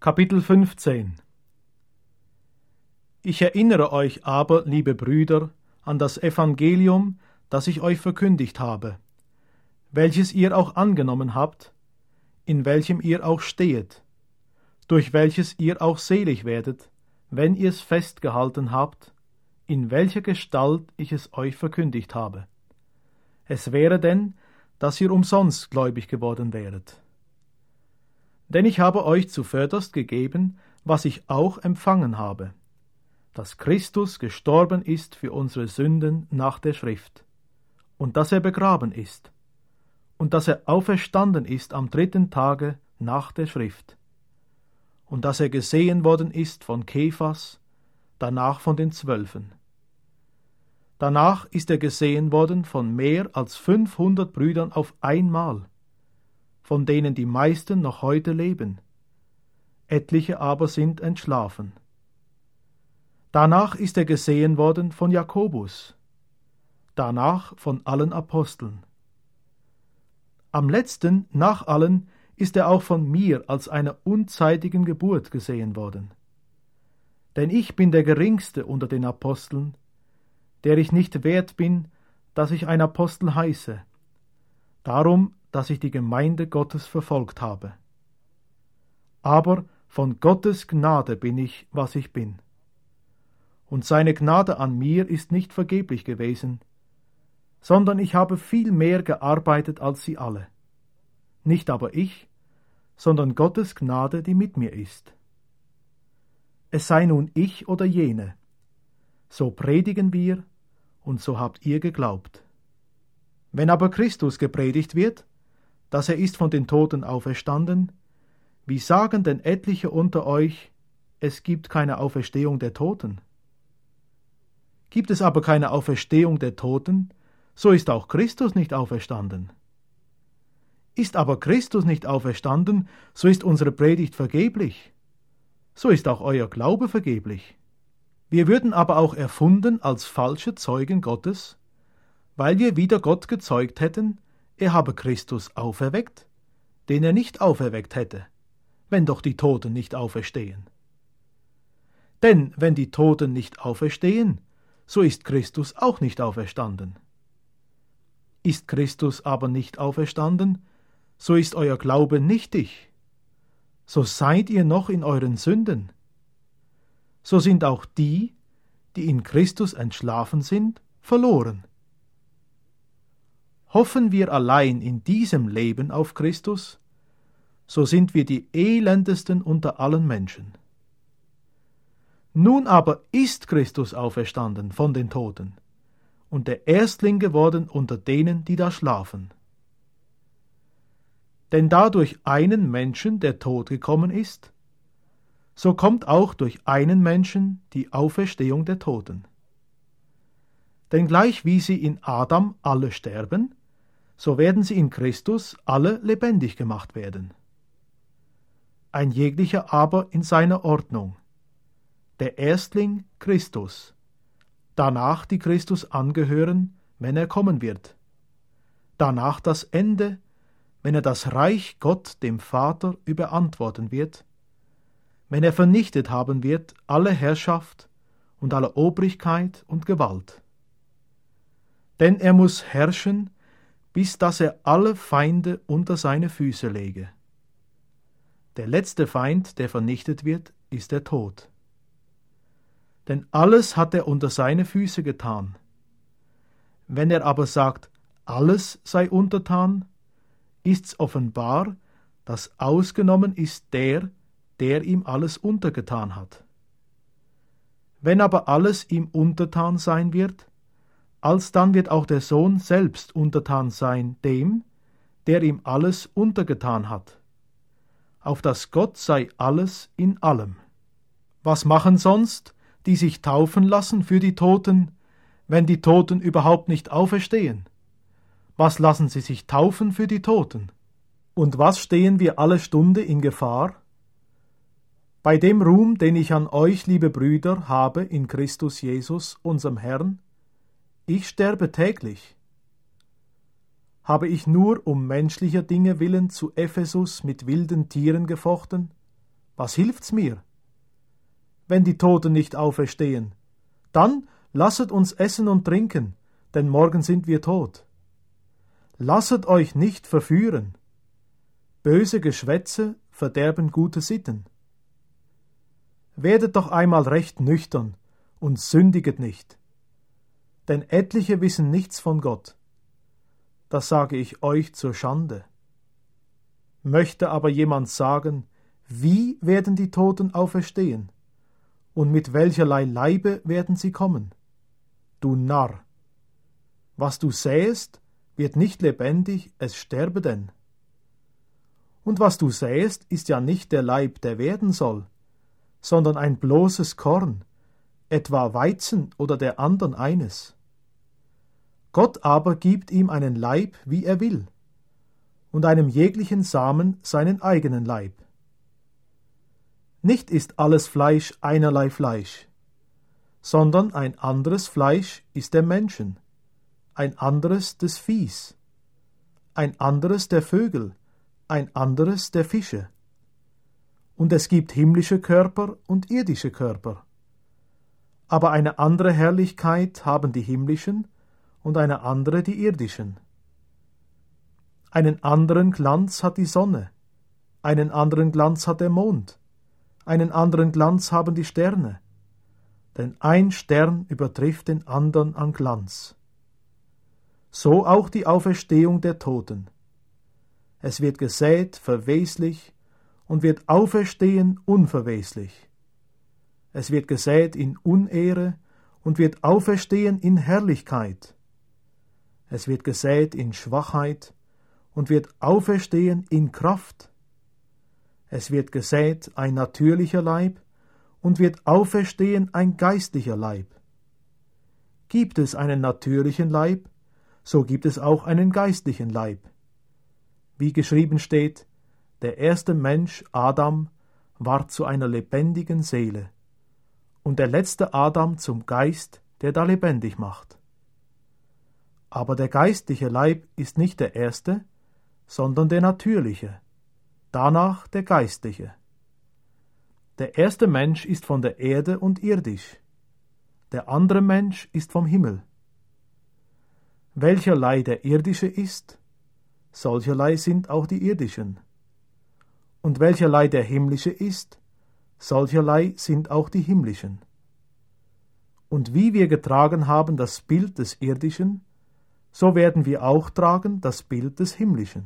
Kapitel 15. Ich erinnere euch aber, liebe Brüder, an das Evangelium, das ich euch verkündigt habe, welches ihr auch angenommen habt, in welchem ihr auch stehet, durch welches ihr auch selig werdet, wenn ihr es festgehalten habt, in welcher Gestalt ich es euch verkündigt habe. Es wäre denn, dass ihr umsonst gläubig geworden wäret. Denn ich habe euch zuvörderst gegeben, was ich auch empfangen habe, dass Christus gestorben ist für unsere Sünden nach der Schrift, und dass er begraben ist, und dass er auferstanden ist am 3. Tage nach der Schrift, und dass er gesehen worden ist von Kephas, danach von den 12. Danach ist er gesehen worden von mehr als 500 Brüdern auf einmal, von denen die meisten noch heute leben, etliche aber sind entschlafen. Danach ist er gesehen worden von Jakobus, danach von allen Aposteln. Am letzten, nach allen, ist er auch von mir als einer unzeitigen Geburt gesehen worden. Denn ich bin der Geringste unter den Aposteln, der ich nicht wert bin, dass ich ein Apostel heiße, darum, dass ich die Gemeinde Gottes verfolgt habe. Aber von Gottes Gnade bin ich, was ich bin. Und seine Gnade an mir ist nicht vergeblich gewesen, sondern ich habe viel mehr gearbeitet als sie alle. Nicht aber ich, sondern Gottes Gnade, die mit mir ist. Es sei nun ich oder jene, so predigen wir, und so habt ihr geglaubt. Wenn aber Christus gepredigt wird, dass er ist von den Toten auferstanden, wie sagen denn etliche unter euch, es gibt keine Auferstehung der Toten? Gibt es aber keine Auferstehung der Toten, so ist auch Christus nicht auferstanden. Ist aber Christus nicht auferstanden, so ist unsere Predigt vergeblich. So ist auch euer Glaube vergeblich. Wir würden aber auch erfunden als falsche Zeugen Gottes, weil wir wider Gott gezeugt hätten, er habe Christus auferweckt, den er nicht auferweckt hätte, wenn doch die Toten nicht auferstehen. Denn wenn die Toten nicht auferstehen, so ist Christus auch nicht auferstanden. Ist Christus aber nicht auferstanden, so ist euer Glaube nichtig. So seid ihr noch in euren Sünden. So sind auch die, die in Christus entschlafen sind, verloren. Hoffen wir allein in diesem Leben auf Christus, so sind wir die elendesten unter allen Menschen. Nun aber ist Christus auferstanden von den Toten und der Erstling geworden unter denen, die da schlafen. Denn da durch einen Menschen der Tod gekommen ist, so kommt auch durch einen Menschen die Auferstehung der Toten. Denn gleich wie sie in Adam alle sterben, so werden sie in Christus alle lebendig gemacht werden. Ein jeglicher aber in seiner Ordnung. Der Erstling Christus, danach die Christus angehören, wenn er kommen wird. Danach das Ende, wenn er das Reich Gott dem Vater überantworten wird, wenn er vernichtet haben wird alle Herrschaft und alle Obrigkeit und Gewalt. Denn er muss herrschen, bis dass er alle Feinde unter seine Füße lege. Der letzte Feind, der vernichtet wird, ist der Tod. Denn alles hat er unter seine Füße getan. Wenn er aber sagt, alles sei untertan, ist's offenbar, dass ausgenommen ist der ihm alles untergetan hat. Wenn aber alles ihm untertan sein wird, alsdann wird auch der Sohn selbst untertan sein dem, der ihm alles untergetan hat, auf dass Gott sei alles in allem. Was machen sonst, die sich taufen lassen für die Toten, wenn die Toten überhaupt nicht auferstehen? Was lassen sie sich taufen für die Toten? Und was stehen wir alle Stunde in Gefahr? Bei dem Ruhm, den ich an euch, liebe Brüder, habe in Christus Jesus, unserem Herrn, ich sterbe täglich. Habe ich nur um menschlicher Dinge willen zu Ephesus mit wilden Tieren gefochten, Was hilft's mir? Wenn die Toten nicht auferstehen, dann lasset uns essen und trinken, denn morgen sind wir tot. Lasset euch nicht verführen. Böse Geschwätze verderben gute Sitten. Werdet doch einmal recht nüchtern und sündiget nicht. Denn etliche wissen nichts von Gott. Das sage ich euch zur Schande. Möchte aber jemand sagen, wie werden die Toten auferstehen? Und mit welcherlei Leibe werden sie kommen? Du Narr! Was du sähest, wird nicht lebendig, es sterbe denn. Und was du sähest, ist ja nicht der Leib, der werden soll, sondern ein bloßes Korn, etwa Weizen oder der andern eines. Gott aber gibt ihm einen Leib, wie er will, und einem jeglichen Samen seinen eigenen Leib. Nicht ist alles Fleisch einerlei Fleisch, sondern ein anderes Fleisch ist der Menschen, ein anderes des Viehs, ein anderes der Vögel, ein anderes der Fische. Und es gibt himmlische Körper und irdische Körper. Aber eine andere Herrlichkeit haben die himmlischen und eine andere die irdischen. Einen anderen Glanz hat die Sonne, einen anderen Glanz hat der Mond, einen anderen Glanz haben die Sterne, denn ein Stern übertrifft den andern an Glanz. So auch die Auferstehung der Toten. Es wird gesät verweslich und wird auferstehen unverweslich. Es wird gesät in Unehre und wird auferstehen in Herrlichkeit. Es wird gesät in Schwachheit und wird auferstehen in Kraft. Es wird gesät ein natürlicher Leib und wird auferstehen ein geistlicher Leib. Gibt es einen natürlichen Leib, so gibt es auch einen geistlichen Leib. Wie geschrieben steht, der erste Mensch, Adam, ward zu einer lebendigen Seele, und der letzte Adam zum Geist, der da lebendig macht. Aber der geistliche Leib ist nicht der erste, sondern der natürliche, danach der geistliche. Der erste Mensch ist von der Erde und irdisch, der andere Mensch ist vom Himmel. Welcherlei der irdische ist, solcherlei sind auch die irdischen. Und welcherlei der himmlische ist, solcherlei sind auch die himmlischen. Und wie wir getragen haben das Bild des Irdischen, so werden wir auch tragen das Bild des Himmlischen.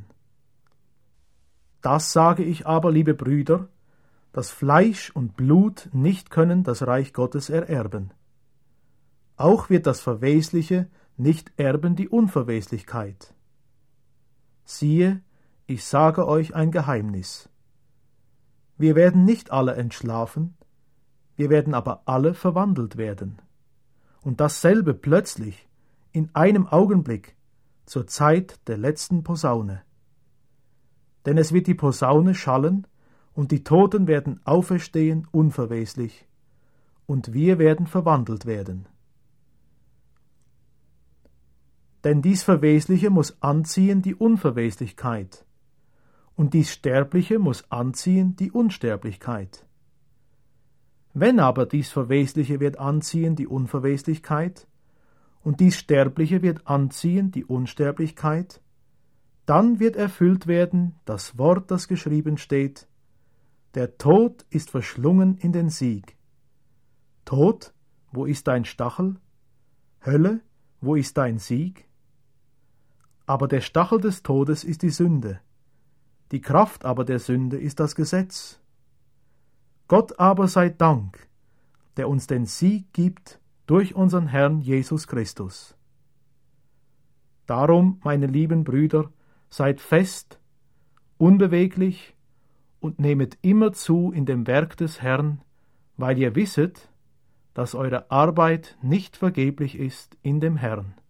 Das sage ich aber, liebe Brüder, dass Fleisch und Blut nicht können das Reich Gottes ererben. Auch wird das Verwesliche nicht erben die Unverweslichkeit. Siehe, ich sage euch ein Geheimnis. Wir werden nicht alle entschlafen, wir werden aber alle verwandelt werden. Und dasselbe plötzlich, in einem Augenblick, zur Zeit der letzten Posaune. Denn es wird die Posaune schallen, und die Toten werden auferstehen unverweslich, und wir werden verwandelt werden. Denn dies Verwesliche muss anziehen die Unverweslichkeit, und dies Sterbliche muss anziehen die Unsterblichkeit. Wenn aber dies Verwesliche wird anziehen die Unverweslichkeit, und dies Sterbliche wird anziehen die Unsterblichkeit, dann wird erfüllt werden das Wort, das geschrieben steht: Der Tod ist verschlungen in den Sieg. Tod, wo ist dein Stachel? Hölle, wo ist dein Sieg? Aber der Stachel des Todes ist die Sünde. Die Kraft aber der Sünde ist das Gesetz. Gott aber sei Dank, der uns den Sieg gibt durch unseren Herrn Jesus Christus. Darum, meine lieben Brüder, seid fest, unbeweglich und nehmet immer zu in dem Werk des Herrn, weil ihr wisset, dass eure Arbeit nicht vergeblich ist in dem Herrn.